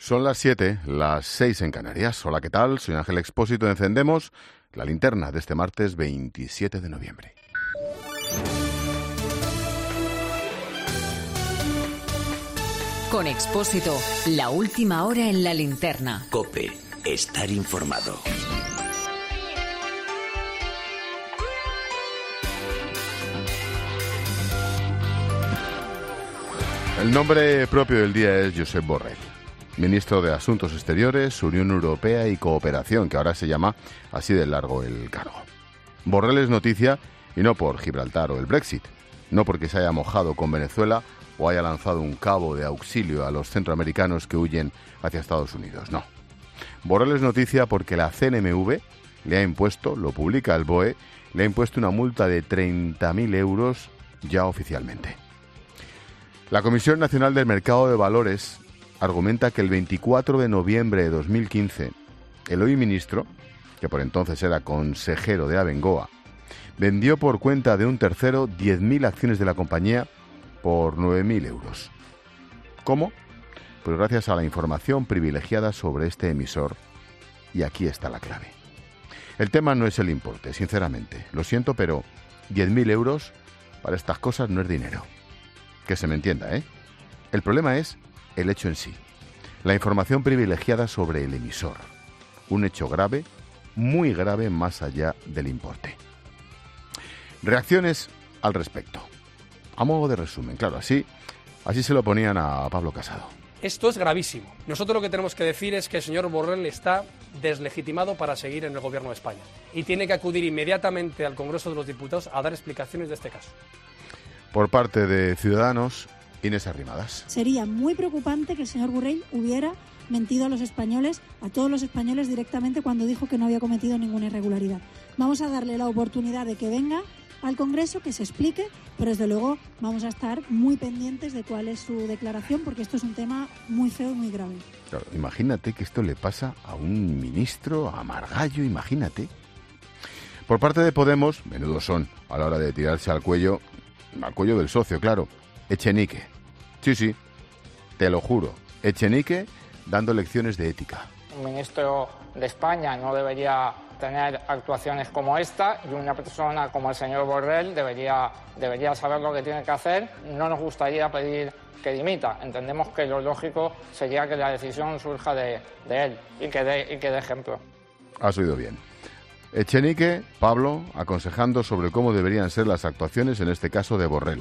Son las 7, las 6 en Canarias. Hola, ¿qué tal? Soy Ángel Expósito. Encendemos la linterna de este martes 27 de noviembre. Con Expósito, la última hora en la linterna. COPE, estar informado. El nombre propio del día es Josep Borrell, ministro de Asuntos Exteriores, Unión Europea y Cooperación, que ahora se llama así de largo el cargo. Borrell es noticia, y no por Gibraltar o el Brexit, no porque se haya mojado con Venezuela o haya lanzado un cabo de auxilio a los centroamericanos que huyen hacia Estados Unidos, no. Borrell es noticia porque la CNMV le ha impuesto, lo publica el BOE, le ha impuesto una multa de 30.000 euros ya oficialmente. La Comisión Nacional del Mercado de Valores argumenta que el 24 de noviembre de 2015, el hoy ministro, que por entonces era consejero de Abengoa, vendió por cuenta de un tercero 10.000 acciones de la compañía por 9.000 euros. ¿Cómo? Pues gracias a la información privilegiada sobre este emisor, y aquí está la clave. El tema no es el importe, sinceramente. Lo siento, pero 10.000 euros para estas cosas no es dinero. Que se me entienda, ¿eh? El problema es el hecho en sí. La información privilegiada sobre el emisor. Un hecho grave, muy grave más allá del importe. Reacciones al respecto. A modo de resumen, claro, así se lo ponían a Pablo Casado. Esto es gravísimo. Nosotros lo que tenemos que decir es que el señor Borrell está deslegitimado para seguir en el gobierno de España y tiene que acudir inmediatamente al Congreso de los Diputados a dar explicaciones de este caso. Por parte de Ciudadanos, Inés Arrimadas. Sería muy preocupante que el señor Borrell hubiera mentido a los españoles, a todos los españoles directamente cuando dijo que no había cometido ninguna irregularidad. Vamos a darle la oportunidad de que venga al Congreso, que se explique, pero desde luego vamos a estar muy pendientes de cuál es su declaración, porque esto es un tema muy feo y muy grave. Claro, imagínate que esto le pasa a un ministro, a Margallo, imagínate. Por parte de Podemos, menudos son a la hora de tirarse al cuello del socio, claro, Echenique. Sí, te lo juro, Echenique dando lecciones de ética. Un ministro de España no debería tener actuaciones como esta y una persona como el señor Borrell debería saber lo que tiene que hacer. No nos gustaría pedir que dimita. Entendemos que lo lógico sería que la decisión surja de él y que dé ejemplo. Has oído bien. Echenique, Pablo, aconsejando sobre cómo deberían ser las actuaciones, en este caso de Borrell.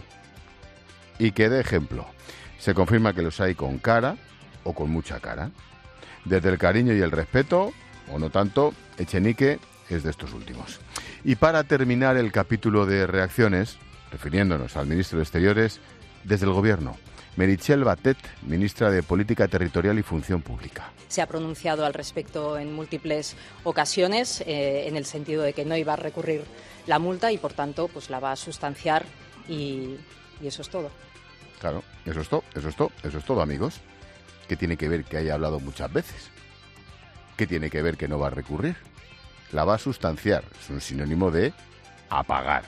Y que dé ejemplo. Se confirma que los hay con cara o con mucha cara. Desde el cariño y el respeto, o no tanto, Echenique es de estos últimos. Y para terminar el capítulo de reacciones, refiriéndonos al ministro de Exteriores, desde el Gobierno, Meritxell Batet, ministra de Política Territorial y Función Pública. Se ha pronunciado al respecto en múltiples ocasiones, en el sentido de que no iba a recurrir la multa y, por tanto, pues la va a sustanciar y eso es todo. Claro, eso es todo, amigos. ¿Qué tiene que ver que haya hablado muchas veces? ¿Qué tiene que ver que no va a recurrir? La va a sustanciar, es un sinónimo de apagar,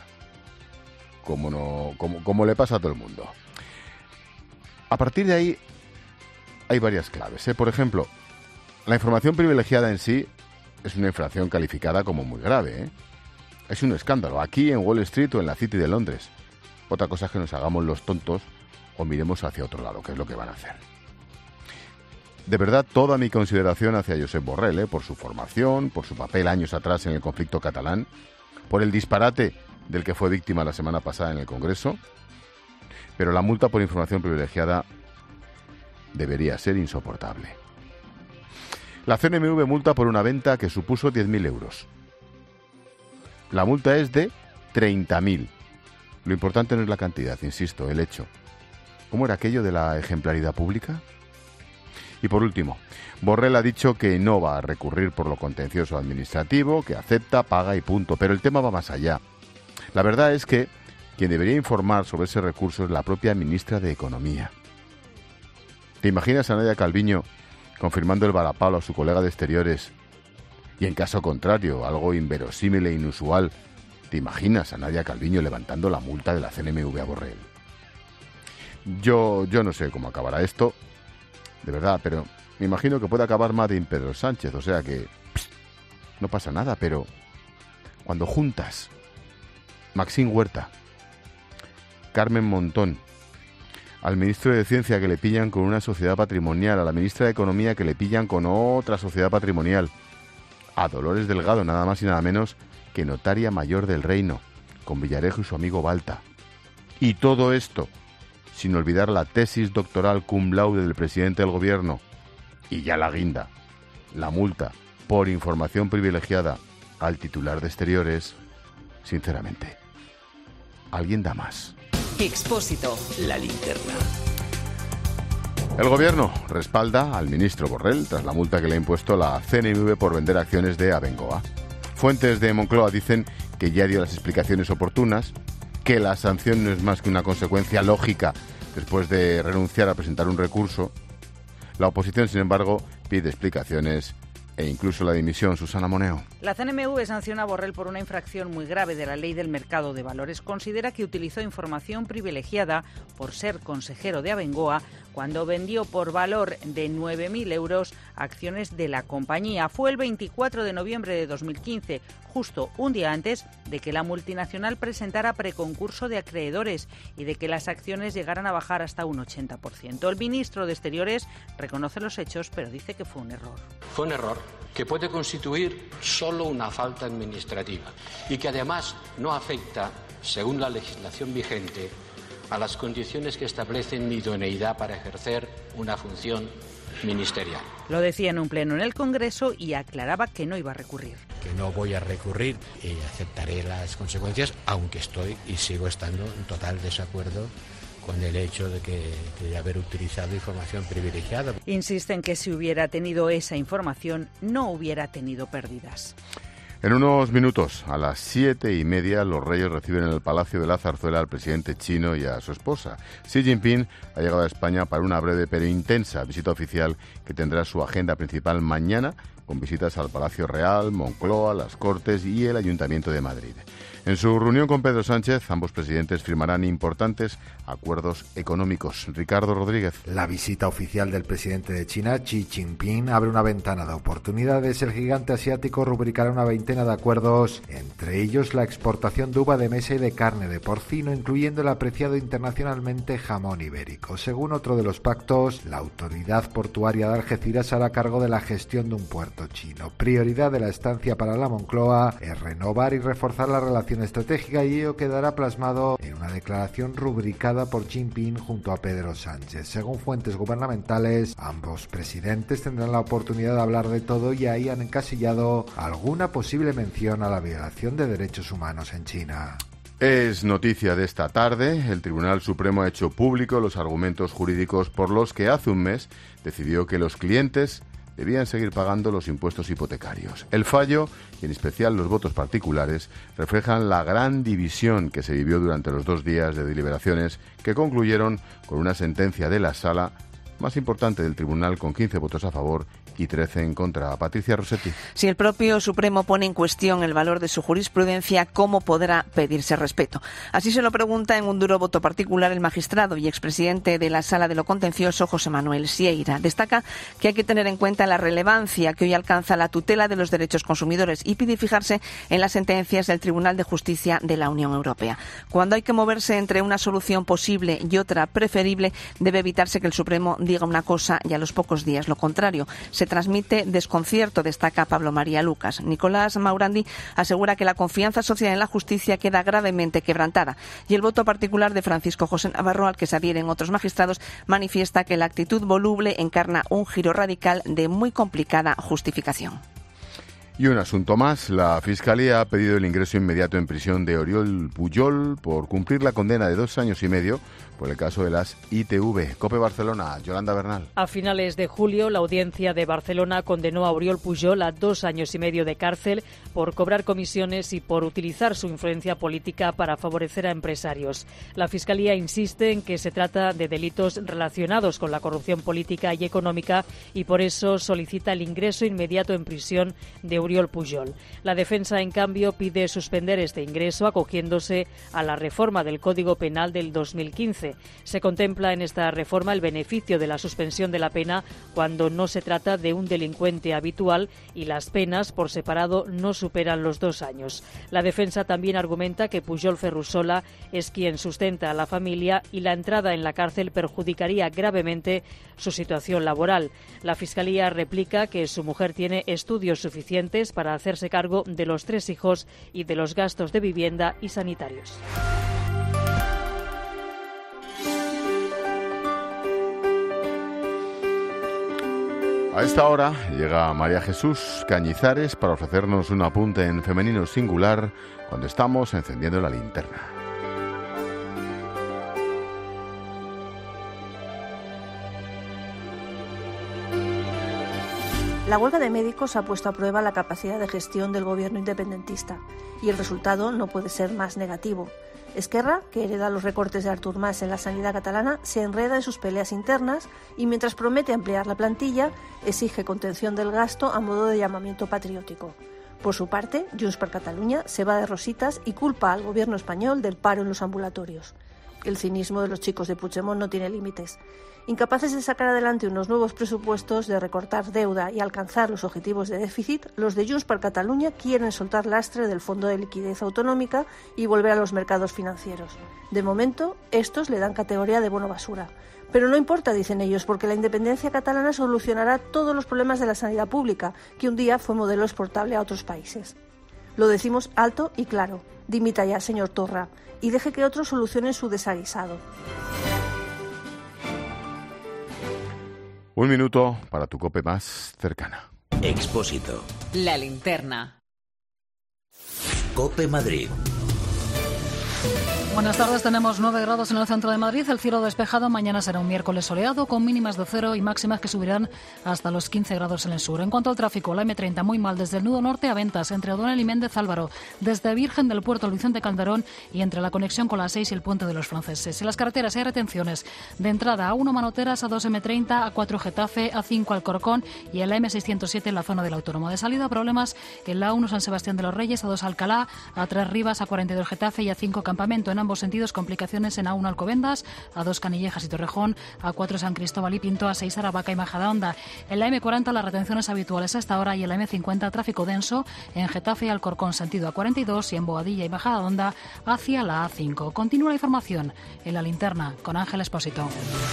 como le pasa a todo el mundo. A partir de ahí hay varias claves, Por ejemplo, la información privilegiada en sí es una infracción calificada como muy grave, Es un escándalo, aquí en Wall Street o en la City de Londres. Otra cosa es que nos hagamos los tontos o miremos hacia otro lado, que es lo que van a hacer. De verdad, toda mi consideración hacia Josep Borrell, por su formación, por su papel años atrás en el conflicto catalán, por el disparate del que fue víctima la semana pasada en el Congreso, pero la multa por información privilegiada debería ser insoportable. La CNMV multa por una venta que supuso 10.000 euros. La multa es de 30.000. Lo importante no es la cantidad, insisto, el hecho. ¿Cómo era aquello de la ejemplaridad pública? Y por último, Borrell ha dicho que no va a recurrir por lo contencioso administrativo, que acepta, paga y punto. Pero el tema va más allá. La verdad es que quien debería informar sobre ese recurso es la propia ministra de Economía. ¿Te imaginas a Nadia Calviño confirmando el varapalo a su colega de Exteriores? Y en caso contrario, algo inverosímil e inusual, ¿te imaginas a Nadia Calviño levantando la multa de la CNMV a Borrell? Yo no sé cómo acabará esto, de verdad, pero me imagino que puede acabar Madin Pedro Sánchez, o sea que no pasa nada, pero cuando juntas Maxine Huerta, Carmen Montón, al ministro de Ciencia que le pillan con una sociedad patrimonial, a la ministra de Economía que le pillan con otra sociedad patrimonial, a Dolores Delgado, nada más y nada menos que notaria mayor del reino, con Villarejo y su amigo Balta. Y todo esto, sin olvidar la tesis doctoral cum laude del presidente del gobierno, y ya la guinda, la multa por información privilegiada al titular de Exteriores, sinceramente, ¿alguien da más? Expósito. La linterna. El gobierno respalda al ministro Borrell tras la multa que le ha impuesto la CNMV por vender acciones de Abengoa. Fuentes de Moncloa dicen que ya dio las explicaciones oportunas, que la sanción no es más que una consecuencia lógica después de renunciar a presentar un recurso. La oposición, sin embargo, pide explicaciones e incluso la dimisión. Susana Moneo. La CNMV sanciona a Borrell por una infracción muy grave de la Ley del Mercado de Valores. Considera que utilizó información privilegiada por ser consejero de Abengoa cuando vendió por valor de 9.000 euros acciones de la compañía. Fue el 24 de noviembre de 2015, justo un día antes de que la multinacional presentara preconcurso de acreedores y de que las acciones llegaran a bajar hasta un 80%. El ministro de Exteriores reconoce los hechos, pero dice que fue un error. Fue un error que puede constituir solo una falta administrativa y que además no afecta, según la legislación vigente, a las condiciones que establecen mi idoneidad para ejercer una función ministerial. Lo decía en un pleno en el Congreso y aclaraba que no iba a recurrir. Que no voy a recurrir y aceptaré las consecuencias, aunque estoy y sigo estando en total desacuerdo con el hecho de haber utilizado información privilegiada. Insisten que si hubiera tenido esa información, no hubiera tenido pérdidas. En unos minutos, a las 7:30, los reyes reciben en el Palacio de la Zarzuela al presidente chino y a su esposa. Xi Jinping ha llegado a España para una breve pero intensa visita oficial que tendrá su agenda principal mañana, con visitas al Palacio Real, Moncloa, las Cortes y el Ayuntamiento de Madrid. En su reunión con Pedro Sánchez, ambos presidentes firmarán importantes acuerdos económicos. Ricardo Rodríguez. La visita oficial del presidente de China, Xi Jinping, abre una ventana de oportunidades. El gigante asiático rubricará una veintena de acuerdos, entre ellos la exportación de uva de mesa y de carne de porcino, incluyendo el apreciado internacionalmente jamón ibérico. Según otro de los pactos, la autoridad portuaria de Algeciras hará cargo de la gestión de un puerto chino. Prioridad de la estancia para la Moncloa es renovar y reforzar la relación estratégica, y ello quedará plasmado en una declaración rubricada por Jinping junto a Pedro Sánchez. Según fuentes gubernamentales, ambos presidentes tendrán la oportunidad de hablar de todo y ahí han encasillado alguna posible mención a la violación de derechos humanos en China. Es noticia de esta tarde. El Tribunal Supremo ha hecho público los argumentos jurídicos por los que hace un mes decidió que los clientes debían seguir pagando los impuestos hipotecarios. El fallo, y en especial los votos particulares, reflejan la gran división que se vivió durante los 2 días de deliberaciones que concluyeron con una sentencia de la sala más importante del tribunal con 15 votos a favor y 13 en contra. Patricia Rossetti. Si el propio Supremo pone en cuestión el valor de su jurisprudencia, ¿cómo podrá pedirse respeto? Así se lo pregunta en un duro voto particular el magistrado y expresidente de la Sala de lo Contencioso, José Manuel Sieira. Destaca que hay que tener en cuenta la relevancia que hoy alcanza la tutela de los derechos consumidores y pide fijarse en las sentencias del Tribunal de Justicia de la Unión Europea. Cuando hay que moverse entre una solución posible y otra preferible, debe evitarse que el Supremo diga una cosa y a los pocos días lo contrario. Se transmite desconcierto, destaca Pablo María Lucas. Nicolás Maurandi asegura que la confianza social en la justicia queda gravemente quebrantada. Y el voto particular de Francisco José Navarro, al que se adhieren otros magistrados, manifiesta que la actitud voluble encarna un giro radical de muy complicada justificación. Y un asunto más. La Fiscalía ha pedido el ingreso inmediato en prisión de Oriol Pujol por cumplir la condena de 2 años y medio por el caso de las ITV. COPE Barcelona, Yolanda Bernal. A finales de julio, la Audiencia de Barcelona condenó a Oriol Pujol a 2 años y medio de cárcel por cobrar comisiones y por utilizar su influencia política para favorecer a empresarios. La Fiscalía insiste en que se trata de delitos relacionados con la corrupción política y económica y por eso solicita el ingreso inmediato en prisión de Oriol Pujol. La defensa, en cambio, pide suspender este ingreso acogiéndose a la reforma del Código Penal del 2015. Se contempla en esta reforma el beneficio de la suspensión de la pena cuando no se trata de un delincuente habitual y las penas por separado no superan los 2 años. La defensa también argumenta que Pujol Ferrusola es quien sustenta a la familia y la entrada en la cárcel perjudicaría gravemente su situación laboral. La Fiscalía replica que su mujer tiene estudios suficientes para hacerse cargo de los 3 hijos y de los gastos de vivienda y sanitarios. A esta hora llega María Jesús Cañizares para ofrecernos un apunte en femenino singular cuando estamos encendiendo la linterna. La huelga de médicos ha puesto a prueba la capacidad de gestión del gobierno independentista y el resultado no puede ser más negativo. Esquerra, que hereda los recortes de Artur Mas en la sanidad catalana, se enreda en sus peleas internas y mientras promete ampliar la plantilla, exige contención del gasto a modo de llamamiento patriótico. Por su parte, Junts per Catalunya se va de rositas y culpa al gobierno español del paro en los ambulatorios. El cinismo de los chicos de Puigdemont no tiene límites. Incapaces de sacar adelante unos nuevos presupuestos, de recortar deuda y alcanzar los objetivos de déficit, los de Junts per Catalunya quieren soltar lastre del Fondo de Liquidez Autonómica y volver a los mercados financieros. De momento, estos le dan categoría de bono basura. Pero no importa, dicen ellos, porque la independencia catalana solucionará todos los problemas de la sanidad pública, que un día fue modelo exportable a otros países. Lo decimos alto y claro. Dimita ya, señor Torra, y deje que otros solucionen su desaguisado. 1 minuto para tu COPE más cercana. Expósito. La linterna. COPE Madrid. Buenas tardes, tenemos 9 grados en el centro de Madrid, el cielo despejado, mañana será un miércoles soleado con mínimas de 0 y máximas que subirán hasta los 15 grados en el sur. En cuanto al tráfico, la M30 muy mal desde el nudo norte a Ventas, entre O'Donnell y Méndez Álvaro, desde Virgen del Puerto Vicente Calderón y entre la conexión con la 6 y el puente de los Franceses. En las carreteras hay retenciones de entrada A1 Manoteras, A2 M30, A4 Getafe, A5 Alcorcón y en la M607 en la zona del Autónomo. De salida, problemas en la A1 San Sebastián de los Reyes, A2 Alcalá, A3 Rivas, A42 Getafe y A5 Campamento. En ambos sentidos, complicaciones en A1 Alcobendas, A2 Canillejas y Torrejón, A4 San Cristóbal y Pinto, A6 Aravaca y Majadahonda. En la M40 las retenciones habituales a esta hora y en la M50 tráfico denso en Getafe y Alcorcón sentido A42 y en Boadilla y Majadahonda hacia la A5. Continúa la información en la linterna con Ángel Expósito.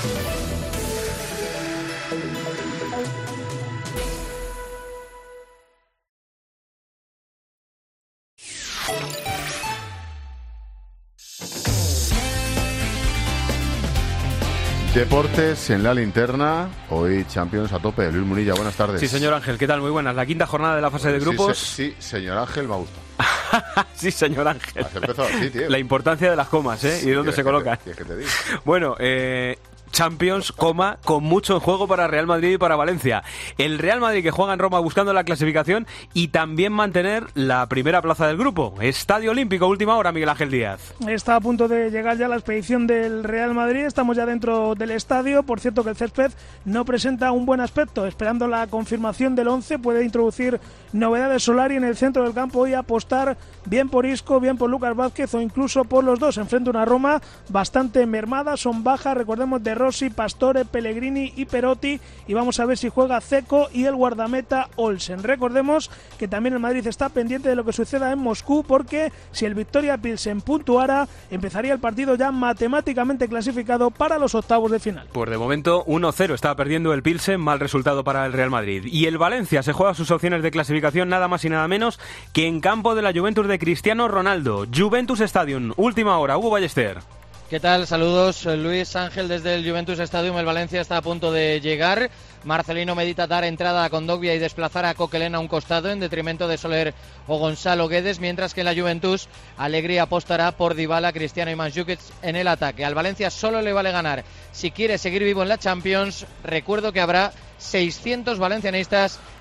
Deportes en la linterna, hoy Champions a tope. Luis Munilla, buenas tardes. Sí, señor Ángel, ¿qué tal? Muy buenas. La quinta jornada de la fase de grupos. Sí, señor Ángel, me gusta. Sí, señor Ángel. Has empezado así, tío. La importancia de las comas, ¿eh? Sí, y dónde se colocan. ¿Qué te digo? Bueno, Champions, con mucho en juego para Real Madrid y para Valencia. El Real Madrid que juega en Roma buscando la clasificación y también mantener la primera plaza del grupo. Estadio Olímpico, última hora, Miguel Ángel Díaz. Está a punto de llegar ya la expedición del Real Madrid, estamos ya dentro del estadio. Por cierto que el césped no presenta un buen aspecto, esperando la confirmación del 11, puede introducir novedades. Solari en el centro del campo y apostar bien por Isco, bien por Lucas Vázquez o incluso por los dos. Enfrenta una Roma bastante mermada, son bajas, recordemos, de Rossi, Pastore, Pellegrini y Perotti, y vamos a ver si juega Dzeko y el guardameta Olsen. Recordemos que también el Madrid está pendiente de lo que suceda en Moscú, porque si el Victoria Pilsen puntuara, empezaría el partido ya matemáticamente clasificado para los octavos de final. Pues de momento 1-0 está perdiendo el Pilsen, mal resultado para el Real Madrid. Y el Valencia se juega sus opciones de clasificación nada más y nada menos que en campo de la Juventus de Cristiano Ronaldo. Juventus Stadium, última hora, Hugo Ballester. ¿Qué tal? Saludos, Luis Ángel, desde el Juventus Stadium. El Valencia está a punto de llegar. Marcelino medita dar entrada a Kondogbia y desplazar a Coquelin a un costado en detrimento de Soler o Gonzalo Guedes, mientras que en la Juventus Allegri apostará por Dybala, Cristiano y Mandžukić en el ataque. Al Valencia solo le vale ganar si quiere seguir vivo en la Champions. Recuerdo que habrá 600 valencianistas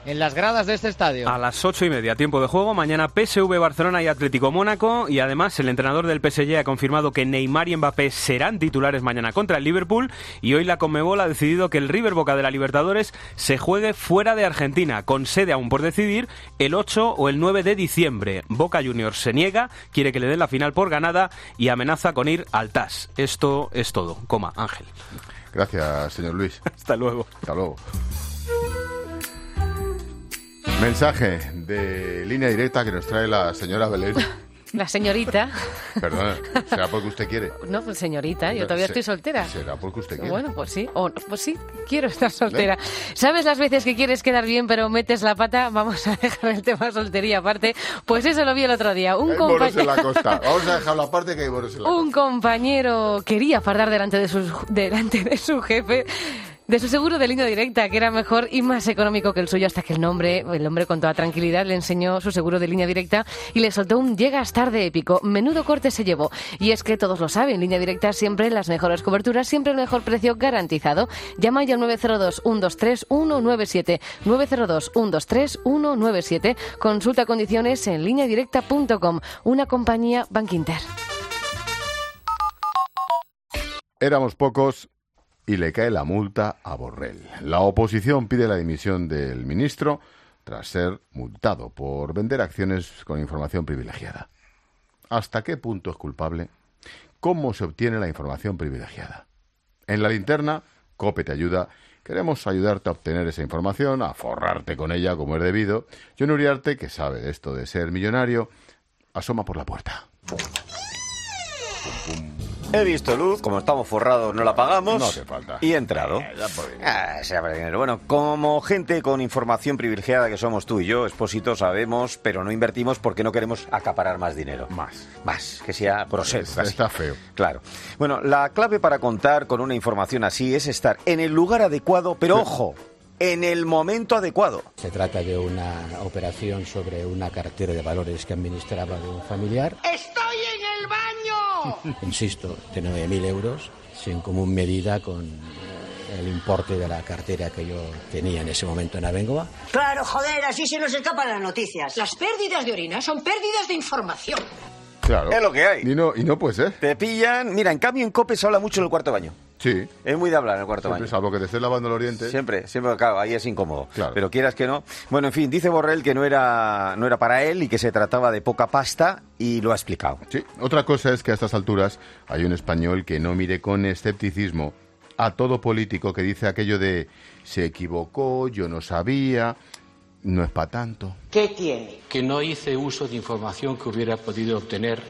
en las gradas de este estadio. A las 8:30, tiempo de juego. Mañana PSV, Barcelona y Atlético Mónaco. Y además el entrenador del PSG ha confirmado que Neymar y Mbappé serán titulares mañana contra el Liverpool. Y hoy la Conmebol ha decidido que el River Boca de la Libertadores se juegue fuera de Argentina, con sede aún por decidir el 8 o el 9 de diciembre. Boca Juniors se niega, quiere que le den la final por ganada y amenaza con ir al TAS. Esto es todo. Ángel. Gracias, señor Luis. Hasta luego. Hasta luego. Mensaje de línea directa que nos trae la señora Belén. La señorita. Perdona, ¿será porque usted quiere? No, pues señorita, yo todavía estoy soltera. ¿Será porque usted quiere? Bueno, pues sí, pues sí, quiero estar soltera. ¿Sabes las veces que quieres quedar bien pero metes la pata? Vamos a dejar el tema soltería aparte. Pues eso lo vi el otro día. Hay moros en la costa. Vamos a dejarlo aparte que hay moros en la costa. Un compañero quería fardar delante de su jefe de su seguro de línea directa, que era mejor y más económico que el suyo, hasta que el hombre con toda tranquilidad le enseñó su seguro de línea directa y le soltó un llegas tarde épico. Menudo corte se llevó. Y es que todos lo saben, línea directa siempre las mejores coberturas, siempre el mejor precio garantizado. Llama ya al 902-123-197. 902-123-197. Consulta condiciones en lineadirecta.com. Una compañía Bankinter. Éramos pocos y le cae la multa a Borrell. La oposición pide la dimisión del ministro tras ser multado por vender acciones con información privilegiada. ¿Hasta qué punto es culpable? ¿Cómo se obtiene la información privilegiada? En la linterna, COPE te ayuda. Queremos ayudarte a obtener esa información, a forrarte con ella como es debido. Jon Uriarte, que sabe de esto de ser millonario, asoma por la puerta. Pum, pum. He visto luz, como estamos forrados no la pagamos. No hace falta. Y he entrado. Sea para dinero. Bueno, como gente con información privilegiada que somos tú y yo, Expósito, sabemos, pero no invertimos porque no queremos acaparar más dinero. Más, que sea grosero. Está feo. Claro. Bueno, la clave para contar con una información así es estar en el lugar adecuado, pero ojo, en el momento adecuado. Se trata de una operación sobre una cartera de valores que administraba de un familiar. ¡Estoy en el baño! Insisto, de 9.000 euros, sin común medida con el importe de la cartera que yo tenía en ese momento en Abengoa. Claro, joder, así se nos escapan las noticias. Las pérdidas de orina son pérdidas de información. Claro. Es lo que hay. Y no puede ser. Te pillan. Mira, en cambio en COPE se habla mucho en el cuarto baño. Sí. Es muy de hablar en el cuarto baño. Salvo que te estés lavando el oriente. Siempre, claro, ahí es incómodo. Claro. Pero quieras que no. Bueno, en fin, dice Borrell que no era para él y que se trataba de poca pasta y lo ha explicado. Sí. Otra cosa es que a estas alturas hay un español que no mire con escepticismo a todo político que dice aquello de se equivocó, yo no sabía, no es para tanto. ¿Qué tiene? Que no hice uso de información que hubiera podido obtener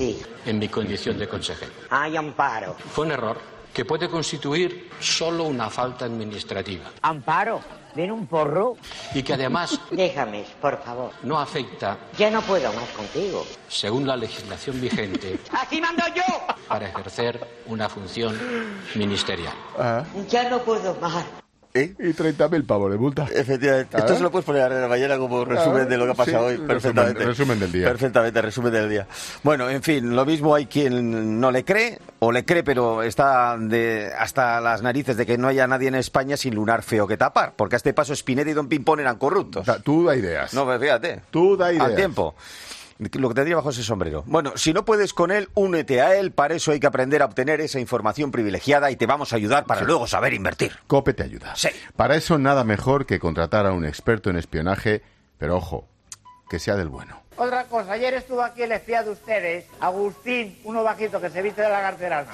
en mi condición de consejero. Hay amparo. Fue un error que puede constituir solo una falta administrativa. ¿Amparo? ¿Ven un porro? Y que además... Déjame, por favor. No afecta... Ya no puedo más contigo. Según la legislación vigente... ¡Aquí mando yo! Para ejercer una función ministerial. Ya no puedo más. Y 30.000 pavos de multa. Efectivamente. Esto se lo puedes poner a la mañana como resumen de lo que ha pasado hoy. Perfectamente. Resumen del día. Perfectamente, resumen del día. Bueno, en fin, lo mismo hay quien no le cree, o le cree, pero está hasta las narices de que no haya nadie en España sin lunar feo que tapar. Porque a este paso Spinetta y Don Pimpón eran corruptos. Tú da ideas. No, fíjate. Tú da ideas. Al tiempo. Lo que tendría bajo ese sombrero. Bueno, si no puedes con él, únete a él. Para eso hay que aprender a obtener esa información privilegiada y te vamos a ayudar para luego saber invertir. COPE te ayuda. Sí. Para eso nada mejor que contratar a un experto en espionaje, pero ojo, que sea del bueno. Otra cosa, ayer estuvo aquí el espía de ustedes, Agustín, uno bajito que se viste de la carterana.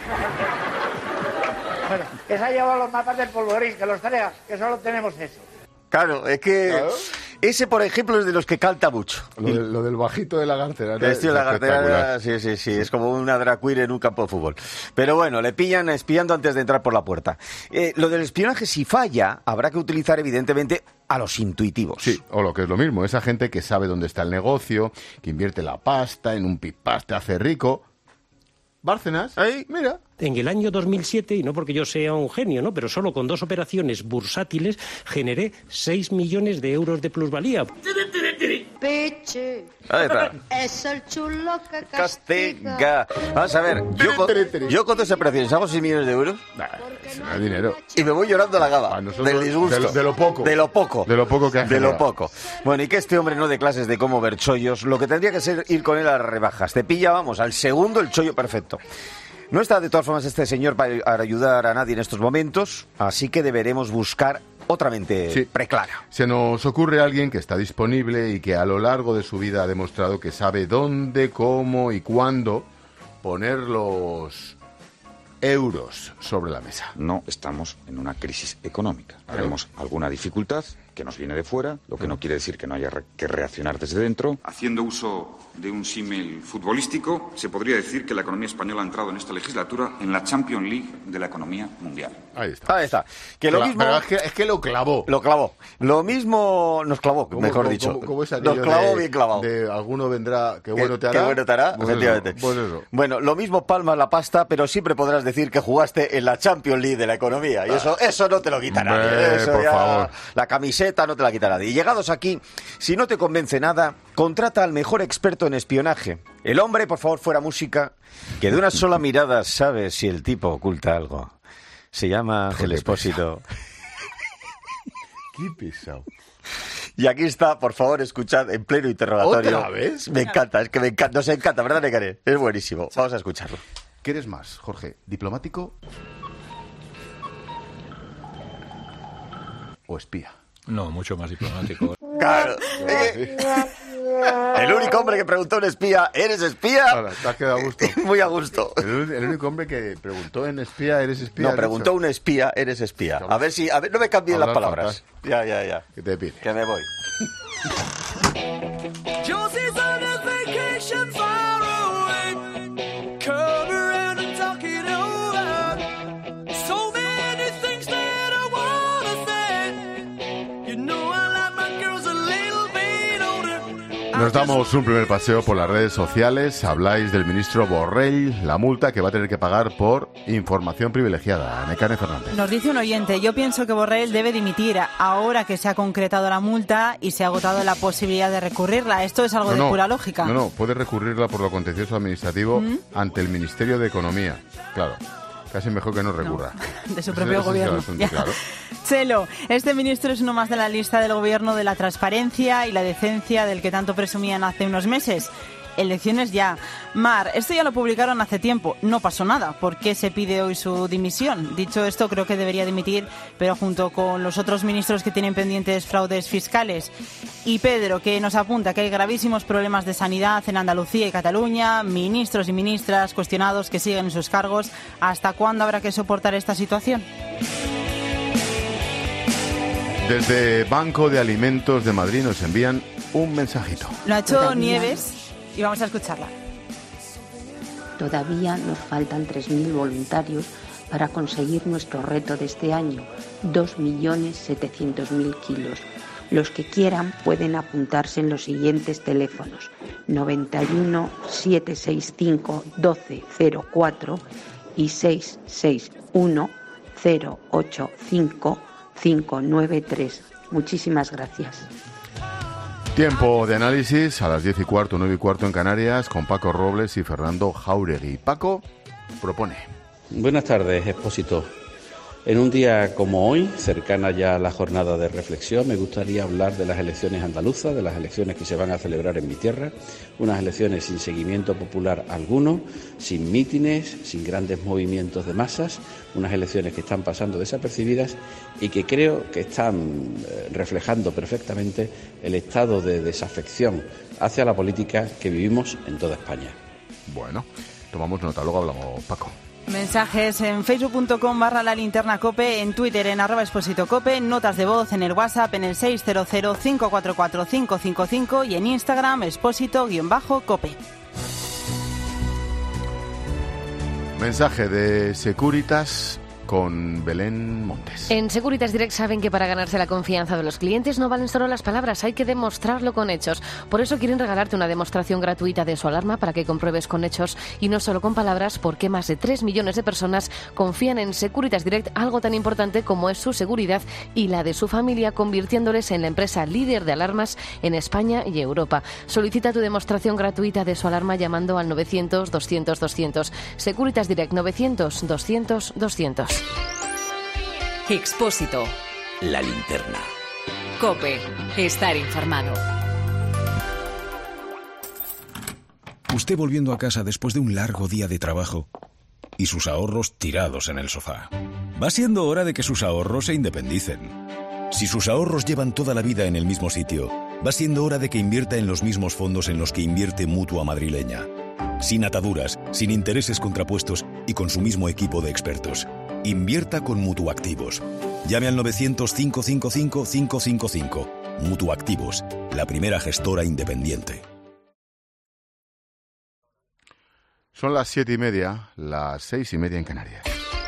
Bueno, que se ha llevado los mapas del polvorín, que los traiga, que solo tenemos eso. Claro, es que... ¿Claro? Ese, por ejemplo, es de los que canta mucho. Lo del bajito de la gartera. Vestido de la gartera, sí. Es como una drag queen en un campo de fútbol. Pero bueno, le pillan espiando antes de entrar por la puerta. Lo del espionaje, si falla, habrá que utilizar, evidentemente, a los intuitivos. Sí, o lo que es lo mismo, esa gente que sabe dónde está el negocio, que invierte la pasta, en un pipas te hace rico. Bárcenas, ahí, mira. En el año 2007, y no porque yo sea un genio, ¿no?, pero solo con 2 operaciones bursátiles generé 6 millones de euros de plusvalía. Pichi. Ahí está. Es el chulo que Castiga. Vamos a ver, yo con esa operación hago 6 millones de euros. Eso no es dinero. Y me voy llorando a la gaba. Del disgusto. De lo poco. De lo poco. De lo poco que ha De lo generado. poco. Bueno, y que este hombre no dé clases de cómo ver chollos, lo que tendría que ser ir con él a las rebajas. Te pilla, vamos, al segundo el chollo perfecto. No está de todas formas este señor para ayudar a nadie en estos momentos, así que deberemos buscar otra mente preclara. Se nos ocurre alguien que está disponible y que a lo largo de su vida ha demostrado que sabe dónde, cómo y cuándo poner los euros sobre la mesa. No estamos en una crisis económica. Tenemos alguna dificultad que nos viene de fuera, lo que no quiere decir que no haya que reaccionar desde dentro. Haciendo uso de un símil futbolístico, se podría decir que la economía española ha entrado en esta legislatura en la Champions League de la economía mundial. Ahí está. Ahí está. Que lo mismo... Pero es que lo clavó. Lo clavó. Lo mismo nos clavó, mejor dicho. ¿Cómo es nos clavó bien clavado. De alguno vendrá, qué bueno te hará. Qué bueno te hará, pues efectivamente. Eso, pues eso. Bueno, lo mismo palmas la pasta, pero siempre podrás decir que jugaste en la Champions League de la economía. Y eso no te lo quita nadie. Eso por favor. La camiseta no te la quita nadie. Y llegados aquí, si no te convence nada, contrata al mejor experto en espionaje. El hombre, por favor, fuera música, que de una sola mirada sabes si el tipo oculta algo. Se llama Ángel Expósito. Qué pesado. Y aquí está, por favor, escuchad en pleno interrogatorio. ¿Otra vez? Me encanta, es que me encanta, nos encanta, ¿verdad, Necaré? Es buenísimo. Vamos a escucharlo. ¿Qué eres más, Jorge? ¿Diplomático o espía? No, mucho más diplomático. Claro. El único hombre que preguntó a un espía, ¿eres espía? Ahora, te has quedado a gusto. Muy a gusto. El único hombre que preguntó en espía, ¿eres espía? No, preguntó a un espía, ¿eres espía? A ver, no me cambien las palabras. Ya. ¿Qué te pide? Que me voy. Nos damos un primer paseo por las redes sociales. Habláis del ministro Borrell, la multa que va a tener que pagar por información privilegiada. Nekane Fernández. Nos dice un oyente, yo pienso que Borrell debe dimitir ahora que se ha concretado la multa y se ha agotado la posibilidad de recurrirla. Esto es algo de pura lógica. No, puede recurrirla por lo contencioso administrativo ante el Ministerio de Economía. Claro. Casi mejor que no recurra. De su propio gobierno. Asunto, claro. Chelo, este ministro es uno más de la lista del gobierno de la transparencia y la decencia del que tanto presumían hace unos meses. Elecciones ya. Mar, esto ya lo publicaron hace tiempo. No pasó nada. ¿Por qué se pide hoy su dimisión? Dicho esto, creo que debería dimitir, pero junto con los otros ministros que tienen pendientes fraudes fiscales. Y Pedro, que nos apunta que hay gravísimos problemas de sanidad en Andalucía y Cataluña, ministros y ministras cuestionados que siguen en sus cargos. ¿Hasta cuándo habrá que soportar esta situación? Desde Banco de Alimentos de Madrid nos envían un mensajito. Lo ha hecho Nieves y vamos a escucharla. Todavía nos faltan 3.000 voluntarios para conseguir nuestro reto de este año, 2.700.000 kilos. Los que quieran pueden apuntarse en los siguientes teléfonos: 91 765 1204 y 661 085 593. Muchísimas gracias. Tiempo de análisis a las 10:15, 9:15 en Canarias, con Paco Robles y Fernando Jáuregui. Paco propone. Buenas tardes, Expósito. En un día como hoy, cercana ya a la jornada de reflexión, me gustaría hablar de las elecciones andaluzas, de las elecciones que se van a celebrar en mi tierra, unas elecciones sin seguimiento popular alguno, sin mítines, sin grandes movimientos de masas, unas elecciones que están pasando desapercibidas y que creo que están reflejando perfectamente el estado de desafección hacia la política que vivimos en toda España. Bueno, tomamos nota, luego hablamos, Paco. Mensajes en facebook.com/lalinternacope, en Twitter en @expositocope, notas de voz en el WhatsApp en el 600-544-555 y en Instagram expósito_cope. Mensaje de Securitas con Belén Montes. En Securitas Direct saben que para ganarse la confianza de los clientes no valen solo las palabras, hay que demostrarlo con hechos. Por eso quieren regalarte una demostración gratuita de su alarma para que compruebes con hechos y no solo con palabras, porque más de 3 millones de personas confían en Securitas Direct, algo tan importante como es su seguridad y la de su familia, convirtiéndoles en la empresa líder de alarmas en España y Europa. Solicita tu demostración gratuita de su alarma llamando al 900-200-200. Securitas Direct 900-200-200. Expósito. La linterna. COPE. Estar informado. Usted volviendo a casa después de un largo día de trabajo y sus ahorros tirados en el sofá. Va siendo hora de que sus ahorros se independicen. Si sus ahorros llevan toda la vida en el mismo sitio, va siendo hora de que invierta en los mismos fondos en los que invierte Mutua Madrileña. Sin ataduras, sin intereses contrapuestos y con su mismo equipo de expertos. Invierta con Mutuactivos. Llame al 900-555-555. Mutuactivos, la primera gestora independiente. Son las 7:30, las 6:30 en Canarias.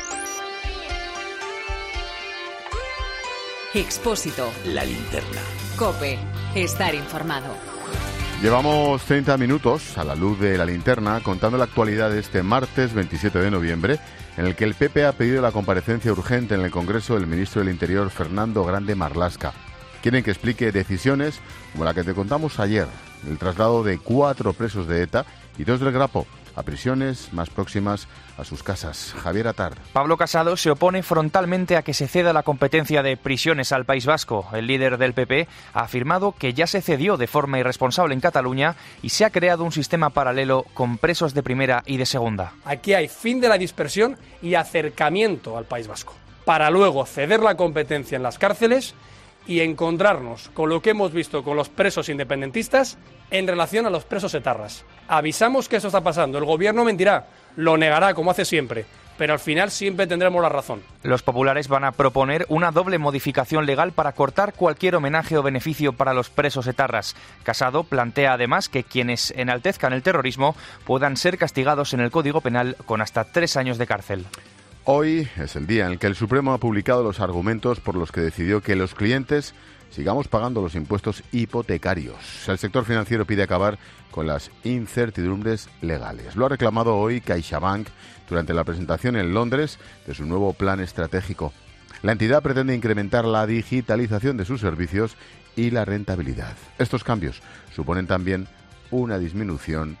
Expósito. La linterna. COPE. Estar informado. Llevamos 30 minutos a la luz de la linterna contando la actualidad de este martes 27 de noviembre, en el que el PP ha pedido la comparecencia urgente en el Congreso del ministro del Interior, Fernando Grande Marlaska. Quieren que explique decisiones como la que te contamos ayer, el traslado de 4 presos de ETA y 2 del Grapo a prisiones más próximas a sus casas. Javier Atard. Pablo Casado se opone frontalmente a que se ceda la competencia de prisiones al País Vasco. El líder del PP ha afirmado que ya se cedió de forma irresponsable en Cataluña y se ha creado un sistema paralelo con presos de primera y de segunda. Aquí hay fin de la dispersión y acercamiento al País Vasco, para luego ceder la competencia en las cárceles y encontrarnos con lo que hemos visto con los presos independentistas en relación a los presos etarras. Avisamos que eso está pasando. El gobierno mentirá, lo negará como hace siempre, pero al final siempre tendremos la razón. Los populares van a proponer una doble modificación legal para cortar cualquier homenaje o beneficio para los presos etarras. Casado plantea además que quienes enaltezcan el terrorismo puedan ser castigados en el Código Penal con hasta 3 años de cárcel. Hoy es el día en el que el Supremo ha publicado los argumentos por los que decidió que los clientes sigamos pagando los impuestos hipotecarios. El sector financiero pide acabar con las incertidumbres legales. Lo ha reclamado hoy CaixaBank durante la presentación en Londres de su nuevo plan estratégico. La entidad pretende incrementar la digitalización de sus servicios y la rentabilidad. Estos cambios suponen también una disminución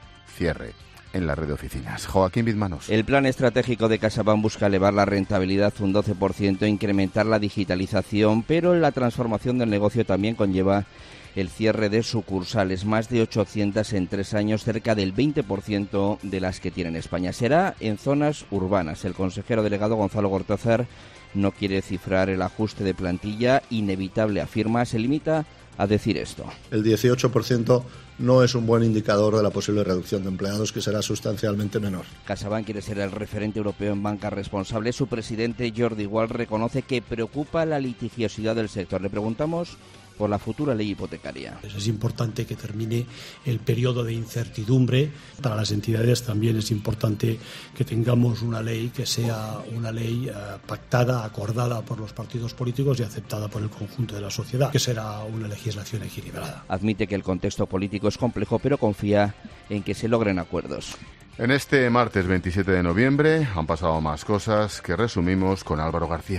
en la red de oficinas. Joaquín Bizmanos. El plan estratégico de CaixaBank busca elevar la rentabilidad un 12%, incrementar la digitalización, pero la transformación del negocio también conlleva el cierre de sucursales, más de 800 en 3 años, cerca del 20% de las que tiene en España. Será en zonas urbanas. El consejero delegado Gonzalo Gortázar no quiere cifrar el ajuste de plantilla, inevitable, afirma, se limita a decir esto. El 18% no es un buen indicador de la posible reducción de empleados, que será sustancialmente menor. CaixaBank quiere ser el referente europeo en banca responsable. Su presidente Jordi Gual reconoce que preocupa la litigiosidad del sector. Le preguntamos por la futura ley hipotecaria. Es importante que termine el periodo de incertidumbre. Para las entidades también es importante que tengamos una ley que sea una ley pactada, acordada por los partidos políticos y aceptada por el conjunto de la sociedad, que será una legislación equilibrada. Admite que el contexto político es complejo, pero confía en que se logren acuerdos. En este martes 27 de noviembre han pasado más cosas que resumimos con Álvaro García.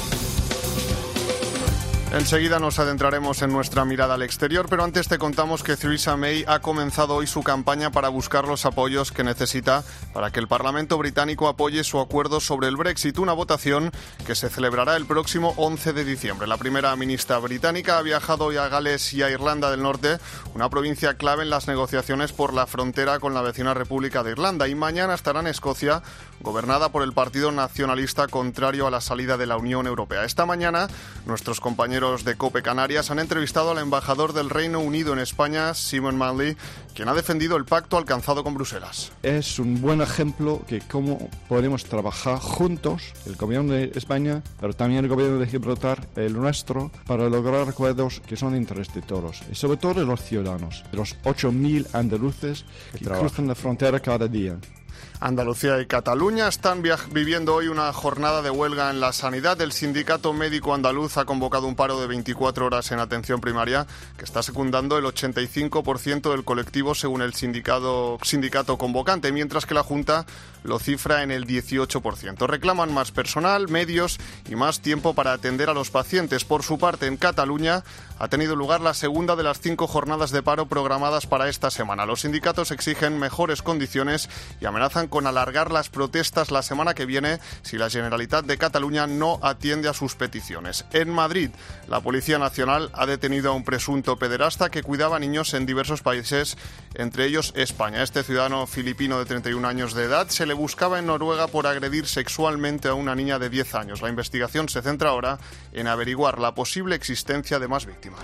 Enseguida nos adentraremos en nuestra mirada al exterior, pero antes te contamos que Theresa May ha comenzado hoy su campaña para buscar los apoyos que necesita para que el Parlamento británico apoye su acuerdo sobre el Brexit, una votación que se celebrará el próximo 11 de diciembre. La primera ministra británica ha viajado hoy a Gales y a Irlanda del Norte, una provincia clave en las negociaciones por la frontera con la vecina República de Irlanda, y mañana estará en Escocia, gobernada por el Partido Nacionalista contrario a la salida de la Unión Europea. Esta mañana, nuestros compañeros de COPE Canarias han entrevistado al embajador del Reino Unido en España, Simon Manley, quien ha defendido el pacto alcanzado con Bruselas. Es un buen ejemplo de cómo podemos trabajar juntos, el gobierno de España, pero también el gobierno de Gibraltar, el nuestro, para lograr acuerdos que son de interés de todos, y sobre todo de los ciudadanos, de los 8.000 andaluces que cruzan la frontera cada día. Andalucía y Cataluña están viviendo hoy una jornada de huelga en la sanidad. El Sindicato Médico Andaluz ha convocado un paro de 24 horas en atención primaria que está secundando el 85% del colectivo según el sindicato convocante, mientras que la Junta lo cifra en el 18%. Reclaman más personal, medios y más tiempo para atender a los pacientes. Por su parte, en Cataluña ha tenido lugar la segunda de las 5 jornadas de paro programadas para esta semana. Los sindicatos exigen mejores condiciones y amenazan con alargar las protestas la semana que viene si la Generalitat de Cataluña no atiende a sus peticiones. En Madrid, la Policía Nacional ha detenido a un presunto pederasta que cuidaba niños en diversos países, entre ellos España. Este ciudadano filipino de 31 años de edad se le buscaba en Noruega por agredir sexualmente a una niña de 10 años. La investigación se centra ahora en averiguar la posible existencia de más víctimas.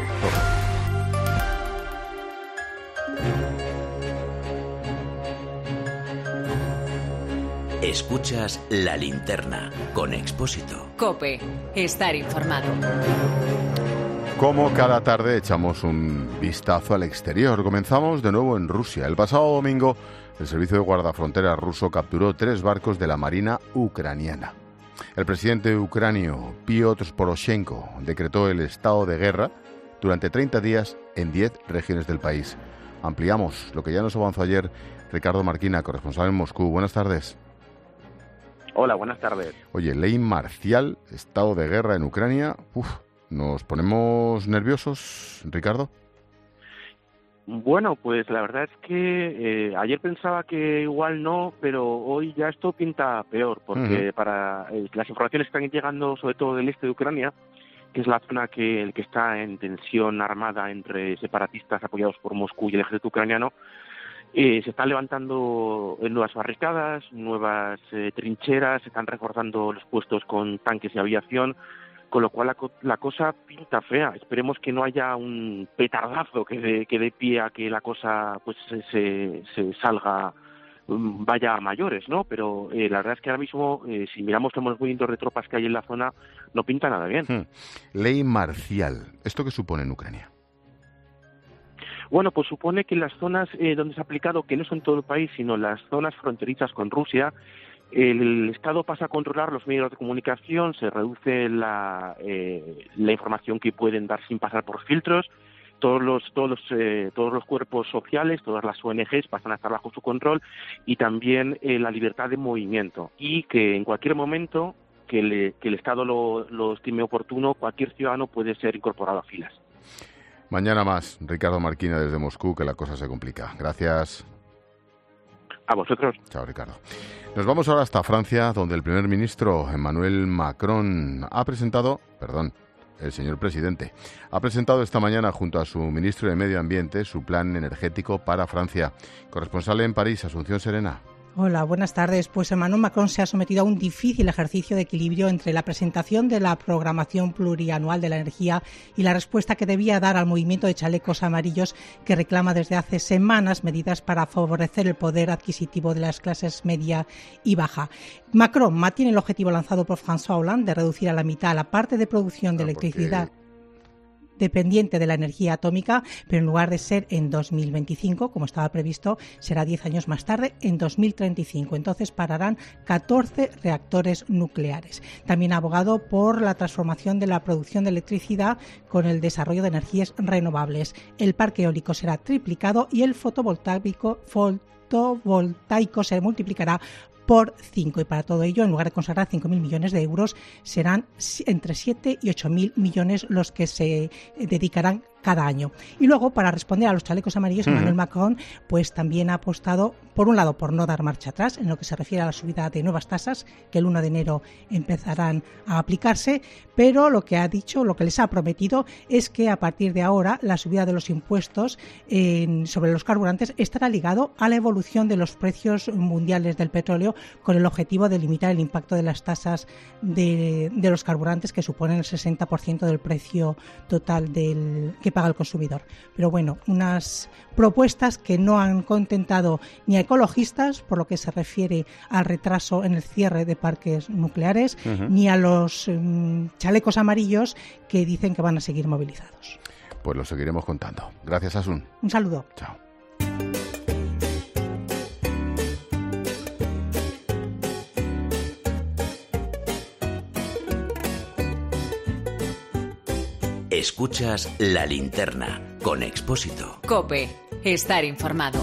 Escuchas La Linterna con Expósito. COPE. Estar informado. Como cada tarde echamos un vistazo al exterior. Comenzamos de nuevo en Rusia. El pasado domingo, el servicio de guardafronteras ruso capturó 3 barcos de la marina ucraniana. El presidente ucranio Piotr Poroshenko decretó el estado de guerra durante 30 días en 10 regiones del país. Ampliamos lo que ya nos avanzó ayer Ricardo Marquina, corresponsal en Moscú. Buenas tardes. Hola, buenas tardes. Oye, ley marcial, estado de guerra en Ucrania. ¿Nos ponemos nerviosos, Ricardo? Bueno, pues la verdad es que ayer pensaba que igual no, pero hoy ya esto pinta peor, porque para las informaciones que están llegando, sobre todo del este de Ucrania, que es la zona que está en tensión armada entre separatistas apoyados por Moscú y el ejército ucraniano, se están levantando nuevas barricadas, nuevas trincheras, se están reforzando los puestos con tanques y aviación, con lo cual la cosa pinta fea. Esperemos que no haya un petardazo que dé pie a que la cosa pues se salga, vaya a mayores, ¿no? Pero la verdad es que ahora mismo, si miramos los movimientos de tropas que hay en la zona, no pinta nada bien. Ley marcial. ¿Esto qué supone en Ucrania? Bueno, pues supone que las zonas donde se ha aplicado, que no son todo el país, sino las zonas fronterizas con Rusia, el Estado pasa a controlar los medios de comunicación, se reduce la información que pueden dar sin pasar por filtros, todos los cuerpos sociales, todas las ONGs pasan a estar bajo su control y también la libertad de movimiento, y que en cualquier momento que el Estado lo estime oportuno, cualquier ciudadano puede ser incorporado a filas. Mañana más, Ricardo Marquina desde Moscú, que la cosa se complica. Gracias. A vosotros. Chao, Ricardo. Nos vamos ahora hasta Francia, donde el primer ministro Emmanuel Macron el señor presidente, ha presentado esta mañana junto a su ministro de Medio Ambiente su plan energético para Francia. Corresponsal en París, Asunción Serena. Hola, buenas tardes. Pues Emmanuel Macron se ha sometido a un difícil ejercicio de equilibrio entre la presentación de la programación plurianual de la energía y la respuesta que debía dar al movimiento de chalecos amarillos que reclama desde hace semanas medidas para favorecer el poder adquisitivo de las clases media y baja. Macron mantiene el objetivo lanzado por François Hollande de reducir a la mitad la parte de producción de electricidad dependiente de la energía atómica, pero en lugar de ser en 2025, como estaba previsto, será 10 años más tarde, en 2035. Entonces pararán 14 reactores nucleares. También ha abogado por la transformación de la producción de electricidad con el desarrollo de energías renovables. El parque eólico será triplicado y el fotovoltaico se multiplicará por 5, y para todo ello, en lugar de consagrar 5.000 millones de euros, serán entre 7 y 8.000 millones los que se dedicarán cada año. Y luego, para responder a los chalecos amarillos, Emmanuel Macron pues también ha apostado, por un lado, por no dar marcha atrás en lo que se refiere a la subida de nuevas tasas, que el 1 de enero empezarán a aplicarse, pero lo que ha dicho, lo que les ha prometido, es que a partir de ahora la subida de los impuestos sobre los carburantes estará ligado a la evolución de los precios mundiales del petróleo, con el objetivo de limitar el impacto de las tasas de los carburantes, que suponen el 60% del precio total que paga el consumidor. Pero bueno, unas propuestas que no han contentado ni a ecologistas, por lo que se refiere al retraso en el cierre de parques nucleares, ni a los chalecos amarillos, que dicen que van a seguir movilizados. Pues lo seguiremos contando. Gracias, Asun. Un saludo. Chao. Escuchas La Linterna con Expósito. COPE. Estar informado.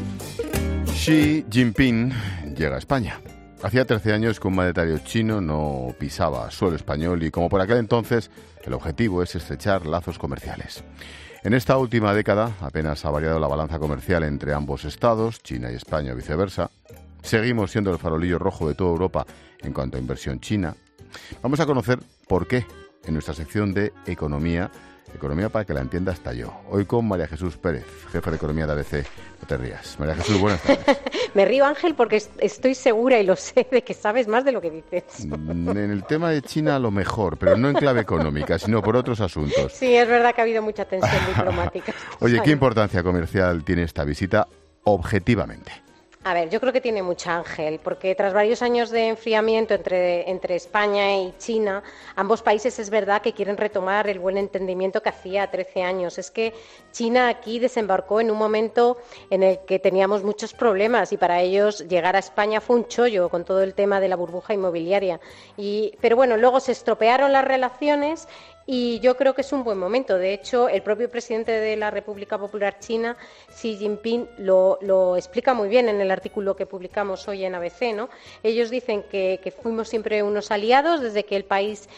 Xi Jinping llega a España. Hacía 13 años que un mandatario chino no pisaba suelo español y, como por aquel entonces, el objetivo es estrechar lazos comerciales. En esta última década apenas ha variado la balanza comercial entre ambos estados, China y España o viceversa. Seguimos siendo el farolillo rojo de toda Europa en cuanto a inversión china. Vamos a conocer por qué en nuestra sección de Economía para que la entienda hasta yo. Hoy con María Jesús Pérez, jefa de Economía de ABC. No te rías. María Jesús, buenas tardes. Me río, Ángel, porque estoy segura y lo sé de que sabes más de lo que dices. En el tema de China a lo mejor, pero no en clave económica, sino por otros asuntos. Sí, es verdad que ha habido mucha tensión diplomática. Oye, ¿qué importancia comercial tiene esta visita objetivamente? A ver, yo creo que tiene mucha, Ángel, porque tras varios años de enfriamiento entre España y China, ambos países es verdad que quieren retomar el buen entendimiento que hacía 13 años. Es que China aquí desembarcó en un momento en el que teníamos muchos problemas y para ellos llegar a España fue un chollo con todo el tema de la burbuja inmobiliaria. Pero bueno, luego se estropearon las relaciones y yo creo que es un buen momento. De hecho, el propio presidente de la República Popular China, Xi Jinping, lo explica muy bien en el artículo que publicamos hoy en ABC, ¿no? Ellos dicen que fuimos siempre unos aliados desde que el país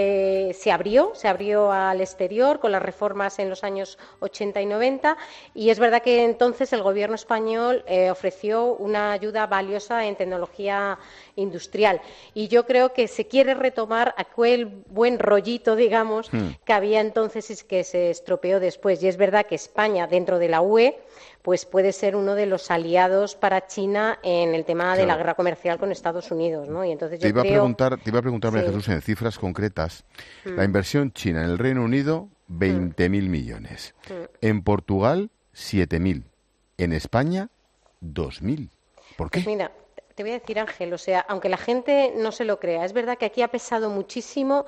se abrió al exterior con las reformas en los años 80 y 90, y es verdad que entonces el gobierno español ofreció una ayuda valiosa en tecnología industrial. Y yo creo que se quiere retomar aquel buen rollito, digamos, que había entonces y que se estropeó después. Y es verdad que España, dentro de la UE, pues puede ser uno de los aliados para China en el tema de la guerra comercial con Estados Unidos, ¿no? Y entonces te iba a preguntar, María Jesús, en cifras concretas. La inversión china en el Reino Unido, 20.000 millones. En Portugal, 7.000. En España, 2.000. ¿Por qué? Pues mira, te voy a decir, Ángel, o sea, aunque la gente no se lo crea, es verdad que aquí ha pesado muchísimo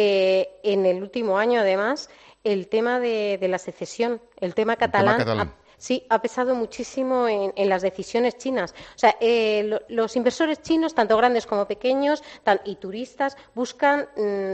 en el último año, además, el tema de la secesión, el tema catalán. Sí, ha pesado muchísimo en las decisiones chinas. O sea, los inversores chinos, tanto grandes como pequeños, y turistas, buscan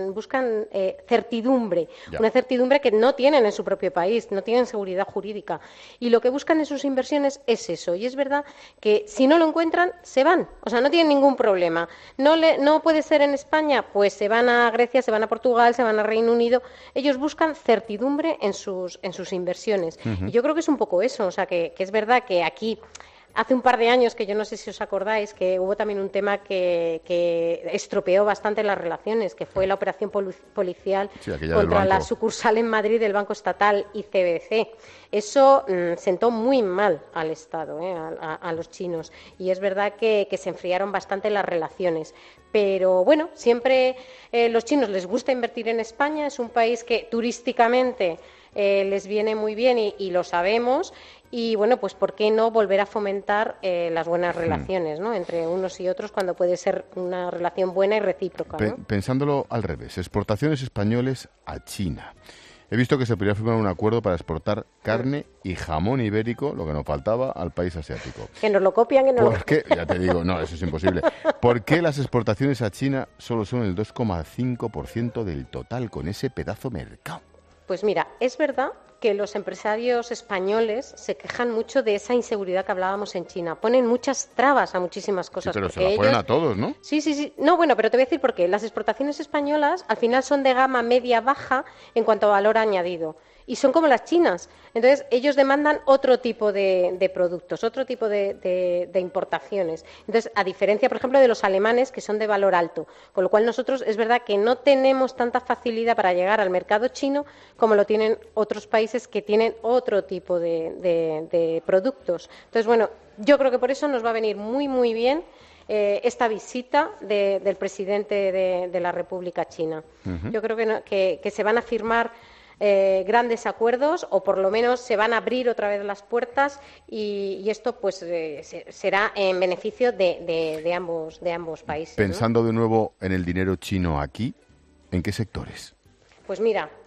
certidumbre. Una certidumbre que no tienen en su propio país, no tienen seguridad jurídica. Y lo que buscan en sus inversiones es eso. Y es verdad que si no lo encuentran, se van. O sea, no tienen ningún problema. No puede ser en España, pues se van a Grecia, se van a Portugal, se van a Reino Unido. Ellos buscan certidumbre en sus inversiones. Y yo creo que es un poco eso. O sea, que es verdad que aquí, hace un par de años, que yo no sé si os acordáis, que hubo también un tema que estropeó bastante las relaciones, que fue la operación policial contra la sucursal en Madrid del Banco Estatal ICBC. Eso sentó muy mal al Estado, a los chinos. Y es verdad que se enfriaron bastante las relaciones. Pero bueno, siempre los chinos les gusta invertir en España. Es un país que turísticamente les viene muy bien y lo sabemos. Y bueno, pues ¿por qué no volver a fomentar las buenas relaciones, ¿no?, entre unos y otros, cuando puede ser una relación buena y recíproca, ¿no? Pensándolo al revés, exportaciones españoles a China. He visto que se podría firmar un acuerdo para exportar carne y jamón ibérico, lo que nos faltaba, al país asiático. Que nos lo copian, que no ¿Por qué? Ya te digo, no, eso es imposible. ¿Por qué las exportaciones a China solo son el 2,5% del total con ese pedazo mercado? Pues mira, es verdad que los empresarios españoles se quejan mucho de esa inseguridad que hablábamos en China. Ponen muchas trabas a muchísimas cosas. Sí, pero se la ponen a todos, ¿no? Sí. No, bueno, pero te voy a decir por qué. Las exportaciones españolas al final son de gama media-baja en cuanto a valor añadido. Y son como las chinas. Entonces, ellos demandan otro tipo de productos, otro tipo de importaciones. Entonces, a diferencia, por ejemplo, de los alemanes, que son de valor alto. Con lo cual, nosotros es verdad que no tenemos tanta facilidad para llegar al mercado chino como lo tienen otros países que tienen otro tipo de productos. Entonces, bueno, yo creo que por eso nos va a venir muy, muy bien esta visita del presidente de la República China. Yo creo que se van a firmar grandes acuerdos, o por lo menos se van a abrir otra vez las puertas, y esto pues será en beneficio de ambos países. Pensando, ¿no?, de nuevo en el dinero chino aquí, ¿en qué sectores? Pues mira,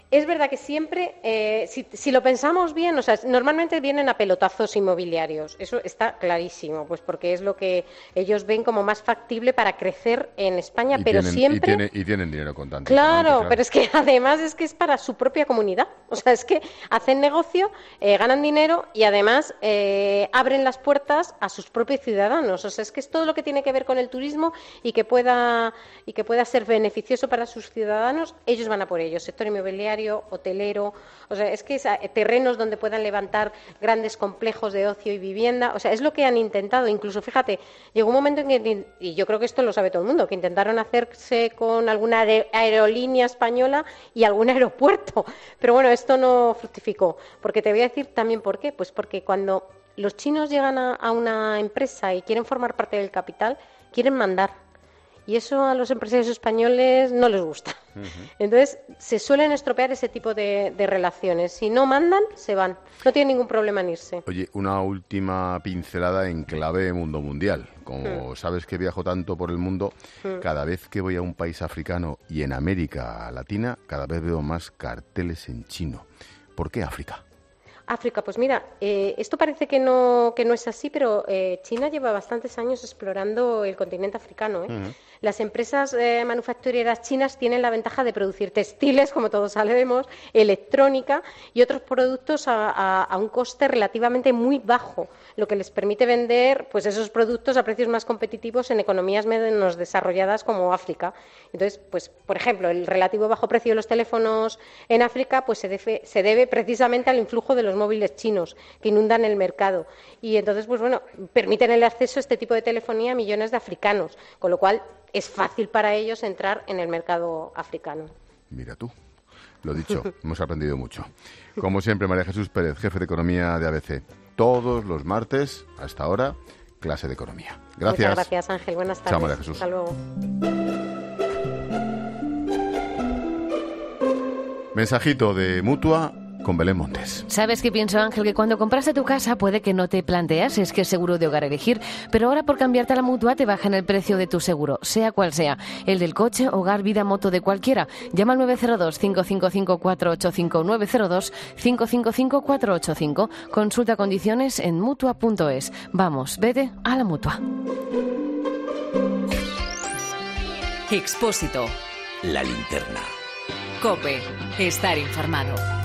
Es verdad que siempre, si lo pensamos bien, o sea, normalmente vienen a pelotazos inmobiliarios, eso está clarísimo, pues porque es lo que ellos ven como más factible para crecer en España, pero siempre... Y tienen dinero contante. Claro, pero es que además es para su propia comunidad, o sea, es que hacen negocio, ganan dinero y además abren las puertas a sus propios ciudadanos, o sea, es que es todo lo que tiene que ver con el turismo y que pueda ser beneficioso para sus ciudadanos, ellos van a por ello, sector inmobiliario, hotelero, o sea, es que terrenos donde puedan levantar grandes complejos de ocio y vivienda, o sea, es lo que han intentado, incluso fíjate, llegó un momento en que, y yo creo que esto lo sabe todo el mundo, que intentaron hacerse con alguna aerolínea española y algún aeropuerto, pero bueno, esto no fructificó, porque te voy a decir también por qué, pues porque cuando los chinos llegan a una empresa y quieren formar parte del capital, quieren mandar. Y eso a los empresarios españoles no les gusta. Entonces, se suelen estropear ese tipo de relaciones. Si no mandan, se van. No tienen ningún problema en irse. Oye, una última pincelada en clave mundo mundial. Como sabes que viajo tanto por el mundo, cada vez que voy a un país africano y en América Latina, cada vez veo más carteles en chino. ¿Por qué África? África, pues mira, esto parece que no es así, pero China lleva bastantes años explorando el continente africano. Las empresas manufactureras chinas tienen la ventaja de producir textiles, como todos sabemos, electrónica y otros productos a un coste relativamente muy bajo, lo que les permite vender pues esos productos a precios más competitivos en economías menos desarrolladas como África. Entonces, pues por ejemplo, el relativo bajo precio de los teléfonos en África pues se debe precisamente al influjo de los móviles chinos que inundan el mercado y entonces pues bueno, permiten el acceso a este tipo de telefonía a millones de africanos, con lo cual es fácil para ellos entrar en el mercado africano. Mira tú, lo dicho, hemos aprendido mucho. Como siempre, María Jesús Pérez, jefe de Economía de ABC. Todos los martes, hasta ahora, clase de Economía. Gracias. Muchas gracias, Ángel. Buenas tardes. Chao, María Jesús. Hasta luego. Mensajito de Mutua con Belén Montes. ¿Sabes qué pienso, Ángel? Que cuando compraste tu casa puede que no te planteas es que seguro de hogar elegir, pero ahora por cambiarte a la Mutua te bajan el precio de tu seguro, sea cual sea, el del coche, hogar, vida, moto, de cualquiera. Llama al 902-555-485, 902-555-485. Consulta condiciones en Mutua.es. Vamos, vete a la Mutua. Expósito. La linterna. COPE. Estar informado.